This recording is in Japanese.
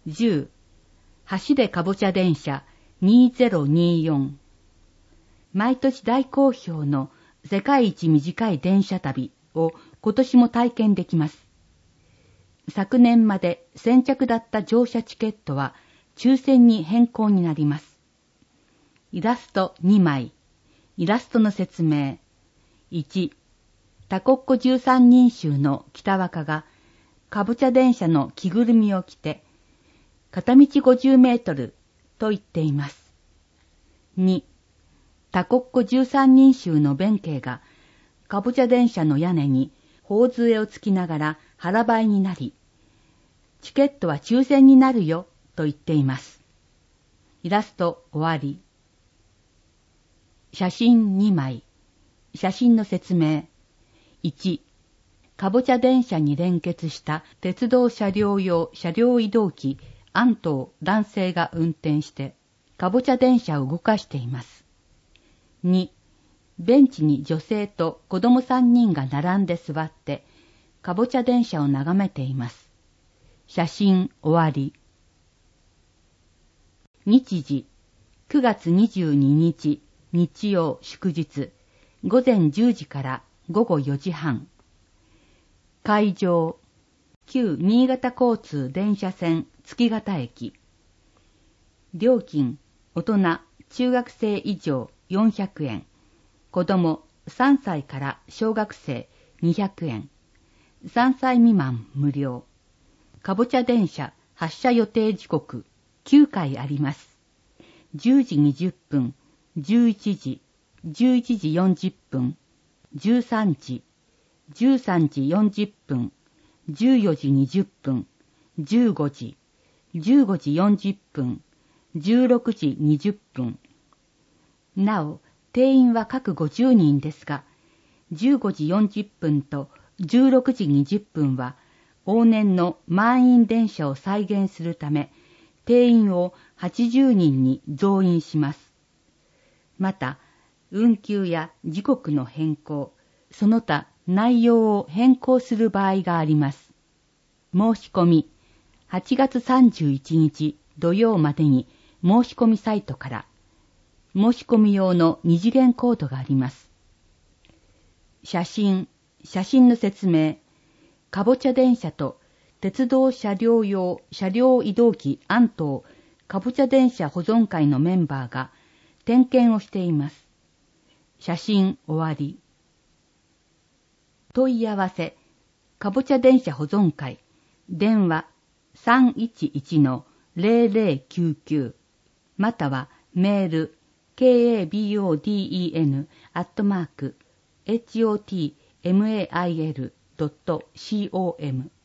10、走れかぼちゃ電車2024。毎年大好評の世界一短い電車旅を今年も体験できます。昨年まで先着だった乗車チケットは抽選に変更になります。イラスト2枚。イラストの説明。1、タコッコ13人衆の北若がかぼちゃ電車の着ぐるみを着て片道50メートルと言っています。2、タコッコ13人衆の弁慶がかぼちゃ電車の屋根に頬杖をつきながら腹ばいになり、チケットは抽選になるよと言っています。イラスト終わり。写真2枚。写真の説明。1、かぼちゃ電車に連結した鉄道車両用車両移動機アントを男性が運転してかぼちゃ電車を動かしています。2、ベンチに女性と子供3人が並んで座ってかぼちゃ電車を眺めています。写真終わり。日時9月22日日曜祝日午前10時から午後4時半。会場旧新潟交通電車線月形駅。料金大人中学生以上400円、子供3歳から小学生200円、3歳未満無料。かぼちゃ電車発車予定時刻9回あります。10時20分、11時、11時40分、13時、13時40分、14時20分、15時、15時40分、16時20分。なお、定員は各50人ですが、15時40分と16時20分は往年の満員電車を再現するため、定員を80人に増員します。また、運休や時刻の変更、その他内容を変更する場合があります。申し込み、8月31日土曜までに申し込みサイトから、申し込み用の2次元コードがあります。写真の説明。かぼちゃ電車と鉄道車両用車両移動機アントかぼちゃ電車保存会のメンバーが点検をしています。写真終わり。問い合わせ、かぼちゃ電車保存会、電話 311-0099 またはメール kaboden@hotmail.com